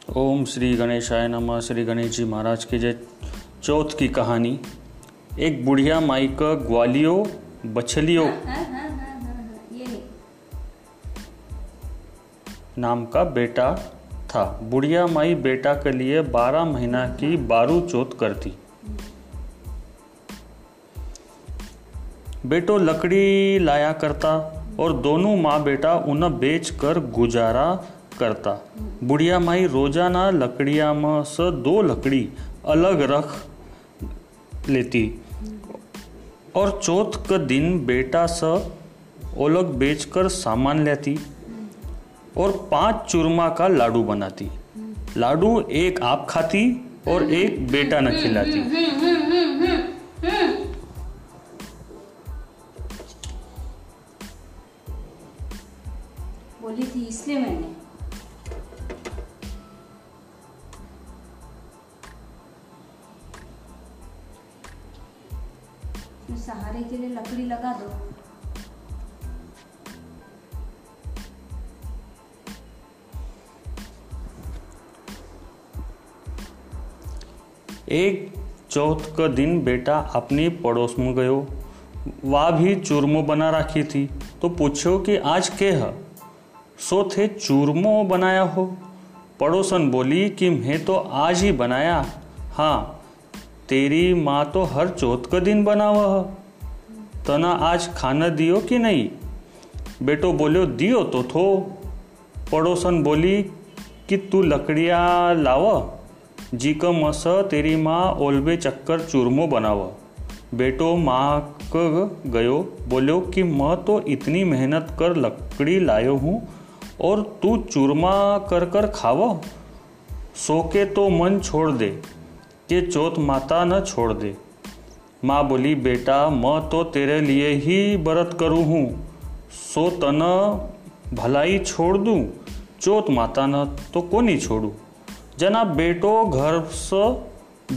ओम श्री गणेशाय नमः। श्री गणेश जी महाराज की जय। चौथ की कहानी। एक बुढ़िया माई का ग्वालियों बछलियों नाम का बेटा था। बुढ़िया माई बेटा के लिए 12 महीना की बारू चौथ करती। बेटो लकड़ी लाया करता और दोनों माँ बेटा उन्हें बेच कर गुजारा करता। बुढ़िया माई रोजाना लकड़िया में से 2 लकड़ी अलग रख लेती और चौथ के दिन बेटा से अलग बेचकर सामान लेती और 5 चूरमा का लाडू बनाती। लाडू एक आप खाती और एक बेटा न खिलाती। बोली थी इसलिए मैंने सहारे के लिए लकड़ी लगा दो। एक चौथ का दिन बेटा अपनी पड़ोस में गयो। वह भी चूरमो बना रखी थी तो पूछो कि आज के है। सो थे चूरमो बनाया हो। पड़ोसन बोली कि मैं तो आज ही बनाया। हाँ, तेरी माँ तो हर चौथ का दिन बनावा है। तना आज खाना दियो कि नहीं? बेटो बोलियो दियो तो थो। पड़ोसन बोली कि तू लकड़ियाँ लावा जी का मस तेरी माँ ओलबे चक्कर चूरमो बनावा। बेटो माँ क गयो बोलो कि मैं तो इतनी मेहनत कर लकड़ी लायो हूँ और तू चूरमा कर कर खावा। सो के तो मन छोड़ दे कि चौथ माता न छोड़ दे। माँ बोली बेटा मैं तो तेरे लिए ही व्रत करूँ हूँ, सो तना भलाई छोड़ दूँ, चौथ माता न तो को नहीं छोड़ू। जना बेटो घर से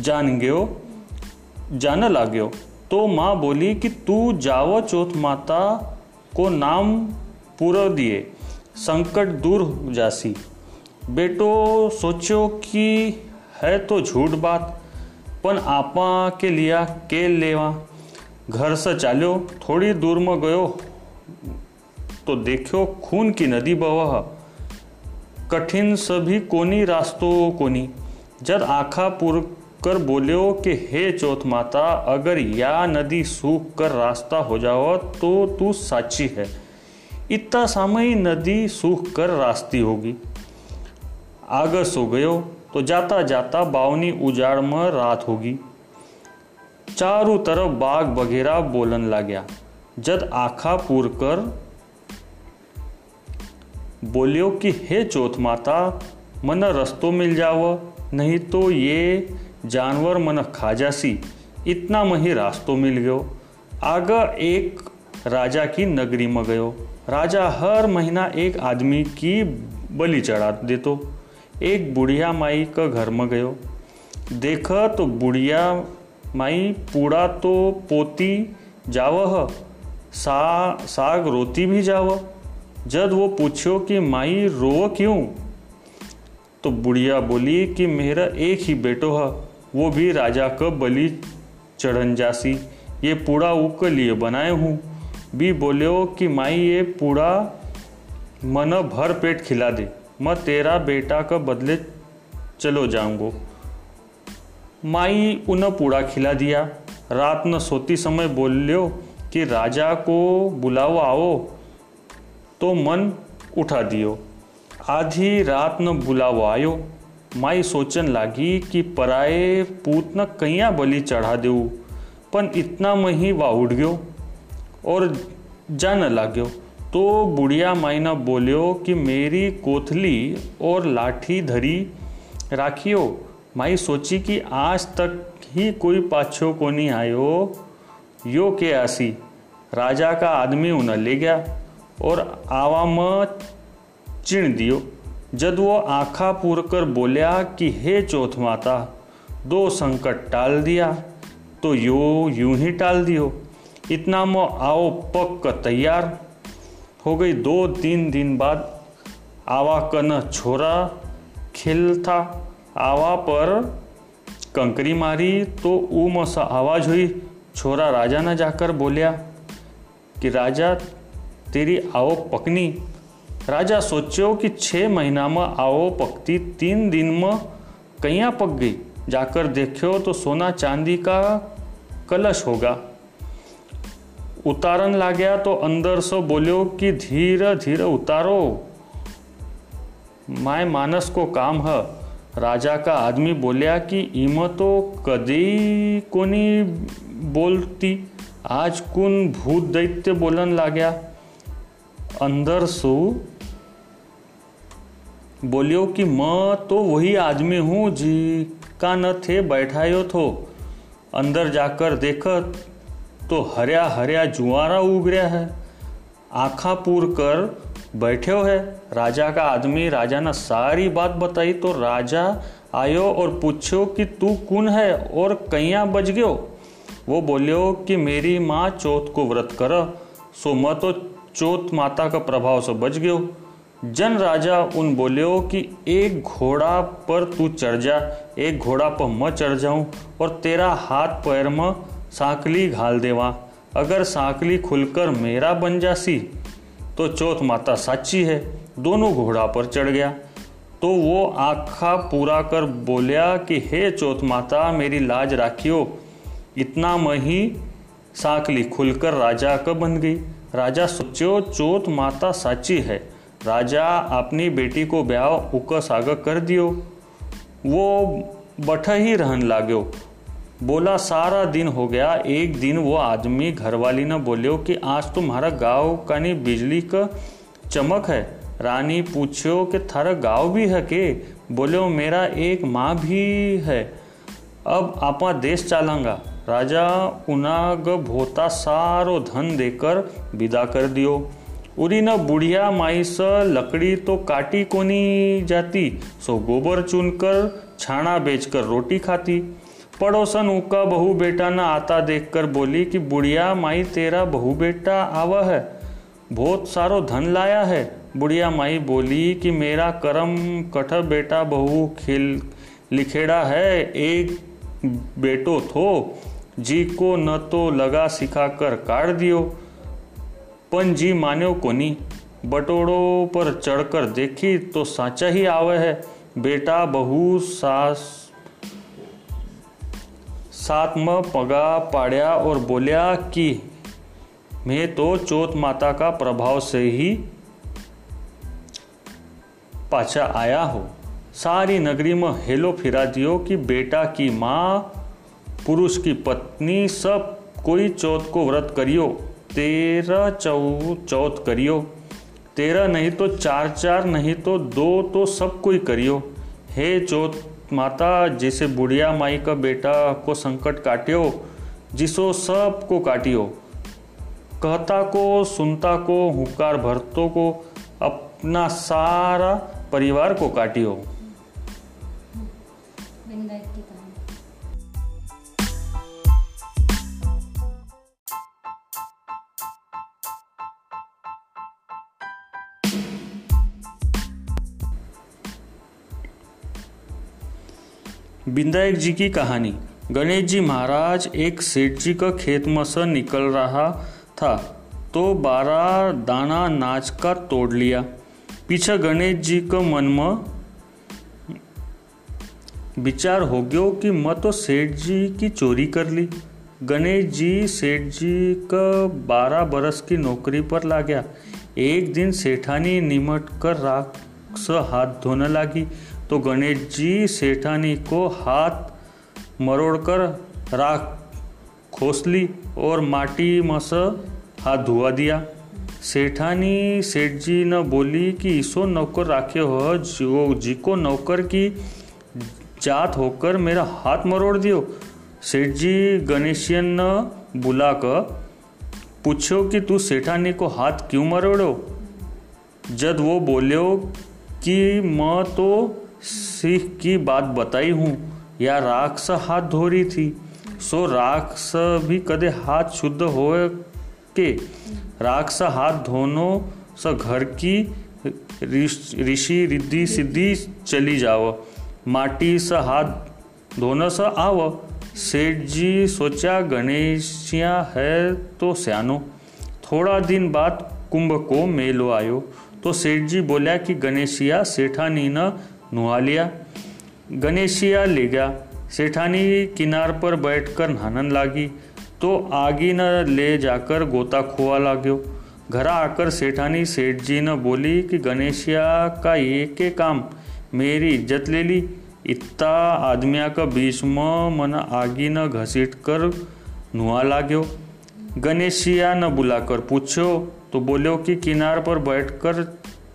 जाने लाग्यो तो माँ बोली कि तू जाओ चौथ माता को नाम पूरा दिए संकट दूर हो जासी। बेटो सोचो कि है तो झूठ बात, पण आपा के लिया के लेवा। घर से चाल्यो, थोड़ी दूर में गयो तो देखो खून की नदी बह। कठिन सभी कोनी रास्तो कोनी। जब आखा पूर कर बोल्यो कि हे चौथ माता, अगर या नदी सूख कर रास्ता हो जाओ तो तू साची है। इतना समय नदी सूख कर रास्ती होगी। आगे सो गयो तो जाता जाता बावनी उजाड़ में रात होगी। चारों तरफ बाग बघेरा बोलन लाग्या। जद आखा पूर कर बोलियो कि हे चौथ माता, मन रस्तो मिल जाओ, नहीं तो ये जानवर मन खा जासी। इतना में ही रास्तो मिल गयो। आगे एक राजा की नगरी में गयो। राजा हर महीना एक आदमी की बलि चढ़ा देतो। एक बुढ़िया माई का घर में गयो। देखा तो बुढ़िया माई पूड़ा तो पोती जावह, साग रोती भी जावह। जब वो पूछो कि माई रो क्यों, तो बुढ़िया बोली कि मेरा एक ही बेटो है, वो भी राजा का बलि चढ़न जासी। ये पूड़ा उसके लिए बनाए हूँ। भी बोलियो कि माई ये पूड़ा मन भर पेट खिला दे, मैं तेरा बेटा का बदले चलो जाऊंगो। माई उन्हें पूड़ा खिला दिया। रात न सोती समय बोलियो कि राजा को बुलाओ आओ, तो मन उठा दियो। आधी रात न बुलाओ आयो। माई सोचन लागी कि पराए पूत न कैया बलि चढ़ा देऊ, पण इतना में ही वा उठ गयो और जाने लाग्यो। तो बुढ़िया माई ने बोलियो कि मेरी कोथली और लाठी धरी राखियो। माई सोची कि आज तक ही कोई पाछो को नहीं आयो, यो के आसी। राजा का आदमी उन्हें ले गया और आवा में चिण दियो। जब वो आँखा पूर कर बोलिया कि हे चौथ माता, 2 संकट टाल दिया तो यूं ही टाल दियो। इतना में आओ पक कर तैयार हो गई। 2-3 दिन बाद आवा कन छोरा खेल था। आवा पर कंकरी मारी तो ऊम सा आवाज हुई। छोरा राजा न जाकर बोलिया कि राजा तेरी आओ पकनी। राजा सोचो कि 6 महीना में आओ पकती, 3 दिन में कहीं पक गई। जाकर देखो तो सोना चांदी का कलश होगा। उतारन ला गया तो अंदर से बोलो कि धीरे धीरे उतारो, माय मानस को काम है। राजा का आदमी बोलिया कि इम तो कदी कोनी बोलती, आज कुन भूत दैत्य बोलन ला गया। अंदर सु बोलियो कि मैं तो वही आदमी हूँ जी का न थे बैठायो थो। अंदर जाकर देखा तो हरिया हरिया जुआरा उग रहा है, आँखा पूर कर बैठे है। राजा का आदमी राजा ने सारी बात बताई तो राजा आयो और पूछो कि तू कौन है और कहीं बच गयो। वो बोलियो कि मेरी माँ चौथ को व्रत कर, सो मैं तो चौथ माता का प्रभाव से बच गयो। जन राजा उन बोलियो कि एक घोड़ा पर तू चढ़ जा, एक घोड़ा पर मैं चढ़ जाऊं और तेरा हाथ पैर में सांकली घाल देवा। अगर सांकली खुलकर मेरा बन जासी तो चौथ माता साची है। दोनों घोड़ा पर चढ़ गया तो वो आँखा पूरा कर बोलिया कि हे चौथ माता मेरी लाज राखियो। इतना में ही सांकली खुलकर राजा का बन गई। राजा सोचो चौथ माता साची है। राजा अपनी बेटी को ब्याह उकस आगे कर दियो। वो बैठा ही रहन लाग्यो। बोला सारा दिन हो गया। एक दिन वो आदमी घरवाली ने बोलियो कि आज तुम्हारा गाँव कानी बिजली का चमक है। रानी पूछो कि थारा गाँव भी है के? बोलो मेरा एक माँ भी है। अब आपा देश चालांगा। राजा उनाग भोता सारो धन देकर विदा कर दियो। उरी न बुढ़िया माई से लकड़ी तो काटी कोनी जाती, सो गोबर चुनकर छाना बेचकर रोटी खाती। पड़ोसन उका बहू बेटा न आता देखकर बोली कि बुढ़िया माई तेरा बहू बेटा आवा है, बहुत सारो धन लाया है। बुढ़िया माई बोली कि मेरा करम कठ बेटा बहू खेल लिखेड़ा है। एक बेटो थो जी को न तो लगा सिखा कर काट दियो, पन जी मान्यो कोनी। बटोड़ो पर चढ़कर देखी तो साचा ही आवे है। बेटा बहू साथ में पगा पाड़या और बोलिया कि मैं तो चौथ माता का प्रभाव से ही पाछा आया हो। सारी नगरी में हेलो फिरा दियो कि बेटा की माँ, पुरुष की पत्नी सब कोई चौथ को व्रत करियो। 13 चौथ करियो, 13 नहीं तो 4 नहीं तो 2 तो सब कोई करियो। हे चौथ माता, जैसे बुढ़िया माई का बेटा को संकट काटियो, जिसो सब को काटियो। कहता को सुनता को हुकार भरतों को अपना सारा परिवार को काटियो। विंदायक की कहानी। विंदायक जी की कहानी। गणेश जी महाराज एक सेठ जी का खेत में से निकल रहा था तो 12 दाना नाच का तोड़ लिया। पीछे गणेश जी के मन में विचार हो गयो कि मैं तो सेठ जी की चोरी कर ली। गणेश जी सेठ जी का 12 बरस की नौकरी पर ला गया। एक दिन सेठानी निमट कर राख से हाथ धोने लगी तो गणेश जी सेठानी को हाथ मरोड़कर राख खोस ली और माटी में से हाथ धुआ दिया। सेठानी सेठ जी ने बोली कि इसो नौकर राखे हो, जो जी को नौकर की जात होकर मेरा हाथ मरोड़ दियो। सेठ जी गणेशियन ने बुलाकर पूछो कि तू सेठानी को हाथ क्यों मरोड़ो। जद वो बोलियो कि मैं तो सीख की बात बताई हूँ, या राख से हाथ धो रही थी, सो राख से भी कदे हाथ शुद्ध होए के। राख से हाथ धोनो से घर की ऋषि रिद्धि सिद्धि चली जाव, माटी स हाथ धोने स आव। सेठ जी सोचा गणेशिया है तो स्यानो। थोड़ा दिन बाद कुंभ को मेलो आयो तो सेठ जी बोला कि गणेशिया सेठानी न नुहा लिया। गणेशिया ले गया। सेठानी किनार पर बैठकर नहाने लागी तो आगी न ले जाकर गोता खोआ लाग्यो। घर आकर सेठानी सेठ जी न बोली कि गणेशिया का ये के काम मेरी इज्जत ले ली। इतना आदमिया का बीच में मन आगी न घसीट कर नुआ लाग्यो। गणेशिया न बुलाकर पूछो तो बोलो कि किनार पर बैठकर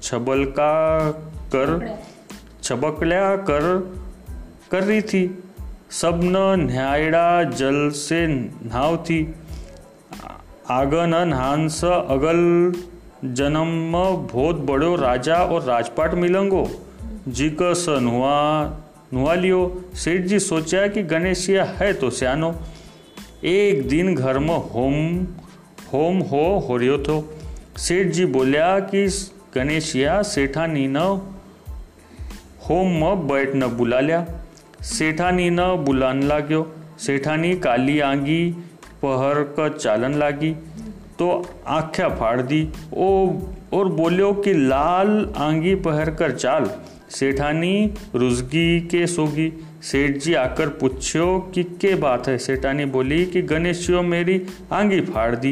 छबकल्या कर रही थी। सब न न्यायड़ा जल से नहाव थी। आगन नहान स अगल जन्म में बहुत बड़ो राजा और राजपाट मिलंगो। जी का स नुआ लियो। सेठ जी सोचा कि गणेशिया है तो स्यानो। एक दिन घर में होम हो रही थो। सेठ जी बोलिया कि गणेशिया सेठानी न होम में बैठ न बुला लिया। सेठानी न बुलान लाग्यो। सेठानी काली आंगी पहर का चालन लागी तो आख्या फाड़ दी और बोलियो कि लाल आंगी पहर कर चाल। सेठानी रुजगी के सोगी। सेठ जी आकर पूछो कि क्या बात है। सेठानी बोली कि गणेशियो मेरी आंगी फाड़ दी।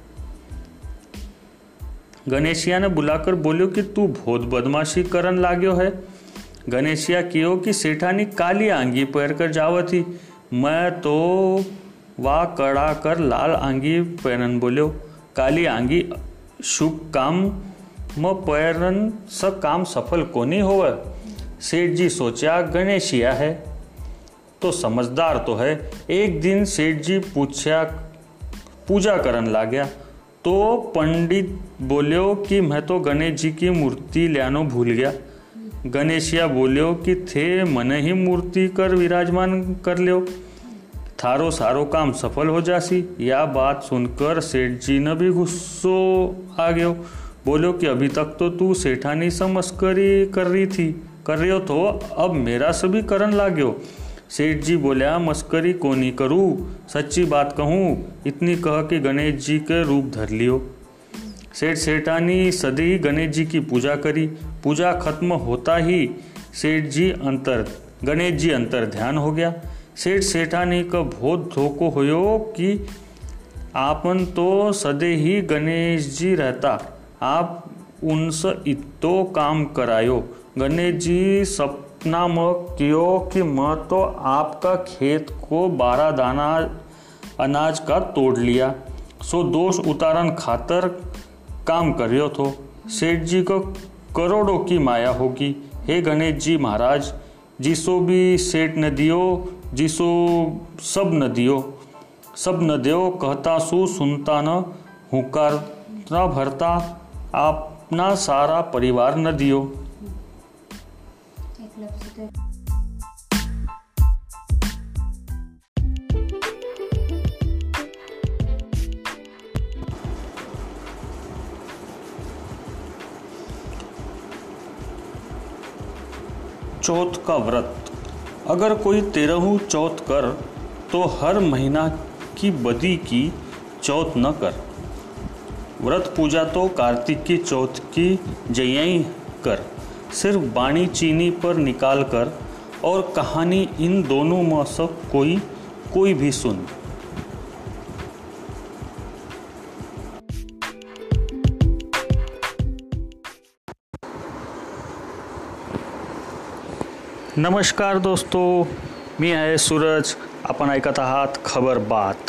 गणेशिया ने बुलाकर बोलियो कि तू बहुत बदमाशी करन लाग्यो है। गणेशिया कियो कि सेठानी काली आंगी पहर कर जावत थी। मैं तो वाह कड़ा कर लाल आंगी पहनन बोलियो। काली आंगी शुभ काम में पहरन स काम सफल कोनी होवे। सेठ जी सोचा गणेशिया है तो समझदार तो है। एक दिन सेठ जी पूजा करन लाग्या तो पंडित बोलियो कि मैं तो गणेश जी की मूर्ति लानो भूल गया। गणेशिया बोलियो कि थे मने ही मूर्ति कर विराजमान कर लियो, थारो सारो काम सफल हो जासी। यह बात सुनकर सेठ जी ने भी गुस्सो आ गयो। बोलो कि अभी तक तो तू सेठानी से मस्करी कर रही हो तो अब मेरा से भी करन लाग्यो। सेठ जी बोलिया मस्करी को नहीं करूँ, सच्ची बात कहूँ। इतनी कह कि गणेश जी के रूप धर लियो। सेठानी सदी गणेश जी की पूजा करी। पूजा खत्म होता ही गणेश जी अंतर ध्यान हो गया। सेठानी का बहुत धोखो होयो कि आपन तो सदे ही गणेश जी रहता, आप उनसे इतो काम करायो। गणेश जी सपना में कियो कि मैं तो आपका खेत को 12 दाना अनाज का तोड़ लिया, सो दोष उतारन खातर काम करियो थो। सेठ जी को करोड़ों की माया होगी। हे गणेश जी महाराज, जिसो भी सेठ न दियो, जिसो सब न दियो, कहता सु सुनता न, हुकार न भरता, अपना सारा परिवार न दियो। चौथ का व्रत। अगर कोई 13वीं चौथ कर तो हर महीना की बदी की चौथ न कर। व्रत पूजा तो कार्तिक की चौथ की जयई कर। सिर्फ बाणी चीनी पर निकाल कर और कहानी इन दोनों में से कोई भी सुन। नमस्कार दोस्तों, मी आहे सूरज. आपण ऐकत आहात खबर बात.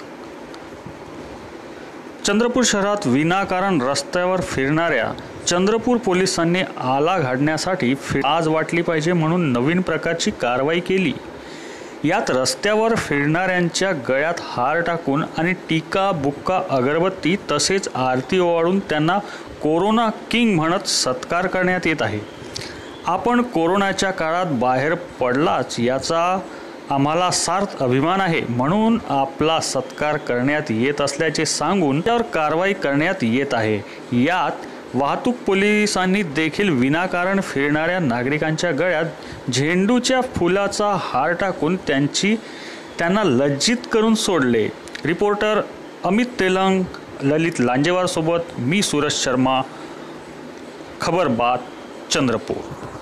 चंद्रपूर शहरात विनाकारण रस्त्यावर फिरणाऱ्या चंद्रपूर पोलिसांनी आला घालण्यासाठी आज वाटली पाहिजे म्हणून नवीन प्रकारची कारवाई केली. यात रस्त्यावर फिरणाऱ्यांच्या गळ्यात हार टाकून आणि टीका बुक्का अगरबत्ती तसेच आरती ओवाळून त्यांना कोरोना किंग म्हणत सत्कार करण्यात येत आहे. आपण कोरोनाच्या काळात बाहेर पडलाच याचा आम्हाला सार्थ अभिमान आहे म्हणून आपला सत्कार करण्यात येत असल्याचे सांगून त्यावर कारवाई करण्यात येत आहे. यात वाहतूक पोलिसांनी देखील विनाकारण फिरणाऱ्या नागरिकांच्या गळ्यात झेंडूच्या फुलाचा हार टाकून त्यांना लज्जित करून सोडले. रिपोर्टर अमित तेलंग, ललित लांजेवार सोबत मी सूरज शर्मा, खबर बात, चंद्रपूर.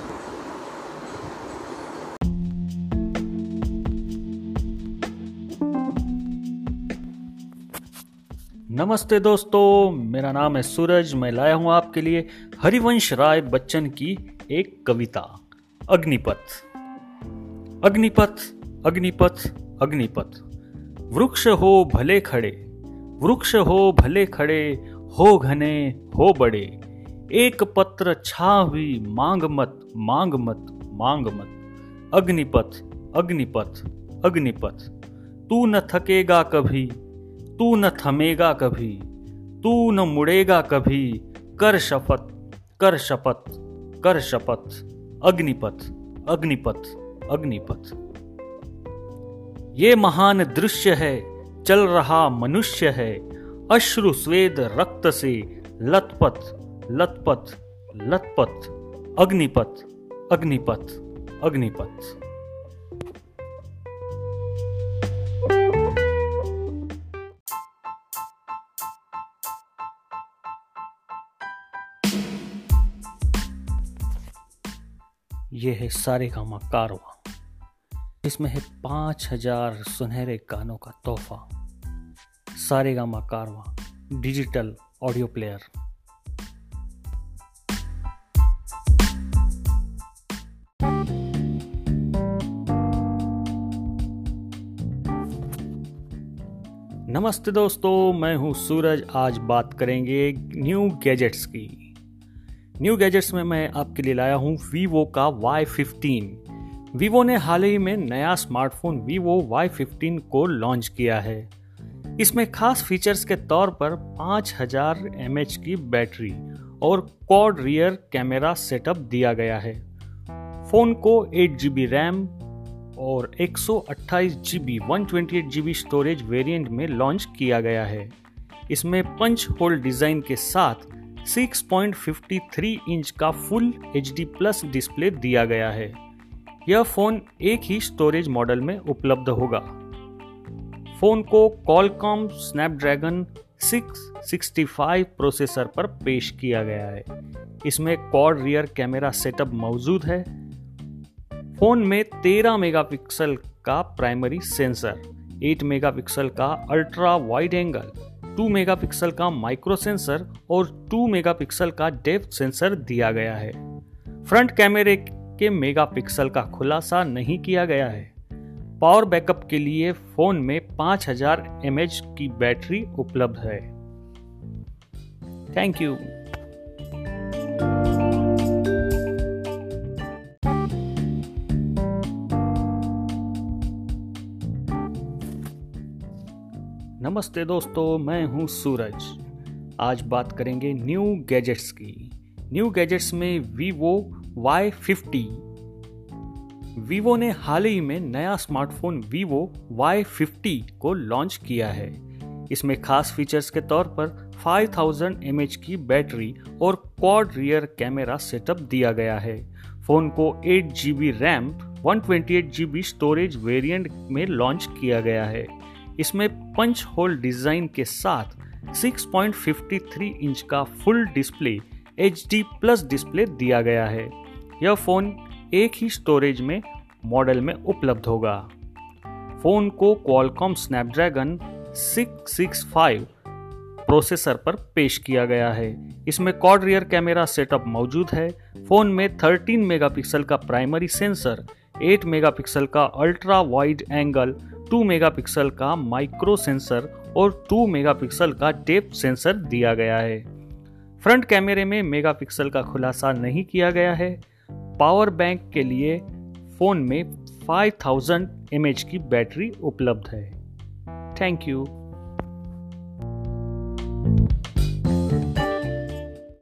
नमस्ते दोस्तों, मेरा नाम है सूरज. मैं लाया हूँ आपके लिए हरिवंश राय बच्चन की एक कविता, अग्निपथ. अग्निपथ अग्निपथ अग्निपथ, वृक्ष हो भले खड़े, वृक्ष हो भले खड़े, हो घने हो बड़े, एक पत्र छावी मांग मत मांग मत मांग मत. अग्निपथ अग्निपथ अग्निपथ, तू न थकेगा कभी, तू न थमेगा कभी, तू न मुड़ेगा कभी, कर शपथ कर शपथ कर शपथ. अग्निपथ अग्निपथ अग्निपथ, ये महान दृश्य है, चल रहा मनुष्य है, अश्रु स्वेद रक्त से लथपथ लथपथ लथपथ. अग्निपथ अग्निपथ अग्निपथ. ये है सारेगामा कारवां, इसमें है 5000 सुनहरे गानों का तोहफा. सारेगामा कारवां डिजिटल ऑडियो प्लेयर. नमस्ते दोस्तों, मैं हूं सूरज. आज बात करेंगे न्यू गैजेट्स की. न्यू गैजेट्स में मैं आपके लिए लाया हूं वीवो का Y15. वीवो ने हाल ही में नया स्मार्टफोन वीवो Y15 को लॉन्च किया है. इसमें खास फीचर्स के तौर पर 5000 mAh की बैटरी और क्वाड रियर कैमरा सेटअप दिया गया है. फोन को 8GB रैम और 128GB 128GB स्टोरेज वेरिएंट में लॉन्च किया गया है. इसमें पंच होल डिजाइन के साथ 6.53 इंच का फुल HD प्लस डिस्प्ले दिया गया है. यह फोन एक ही स्टोरेज मॉडल में उपलब्ध होगा. फोन को क्वालकॉम स्नैपड्रैगन 665 प्रोसेसर पर पेश किया गया है. इसमें क्वाड रियर कैमरा सेटअप मौजूद है. फोन में 13 मेगापिक्सल का प्राइमरी सेंसर, 8 मेगापिक्सल का अल्ट्रा वाइड एंगल, 2 मेगापिक्सल का माइक्रो सेंसर और 2 मेगापिक्सल का डेप्थ सेंसर दिया गया है. फ्रंट कैमरे के मेगापिक्सल का खुलासा नहीं किया गया है. पावर बैकअप के लिए फोन में 5000 mAh की बैटरी उपलब्ध है. Thank you. नमस्ते दोस्तों, मैं हूं सूरज. आज बात करेंगे न्यू गैजेट्स की. न्यू गैजेट्स में वीवो Y50. वीवो ने हाल ही में नया स्मार्टफोन वीवो Y50 को लॉन्च किया है. इसमें खास फीचर्स के तौर पर 5000 mAh की बैटरी और क्वाड रियर कैमरा सेटअप दिया गया है. फोन को 8GB RAM 128GB storage variant में लॉन्च किया गया है. इसमें पंच होल डिजाइन के साथ 6.53 इंच का full display HD plus display दिया गया है. यह फोन एक ही स्टोरेज में मॉडल में उपलब्ध होगा. फोन को क्वालकॉम स्नैपड्रैगन 665 प्रोसेसर पर पेश किया गया है. इसमें क्वाड रियर कैमरा सेटअप मौजूद है. फोन में 13 मेगापिक्सल का प्राइमरी सेंसर, 8 मेगापिक्सल का अल्ट्रा वाइड एंगल, 2 मेगापिक्सल का माइक्रो सेंसर और 2 मेगापिक्सल का डेप्थ सेंसर दिया गया है. फ्रंट कैमरे में मेगापिक्सल का खुलासा नहीं किया गया है. पावर बैंक के लिए फोन में 5000 mAh की बैटरी उपलब्ध है. Thank you.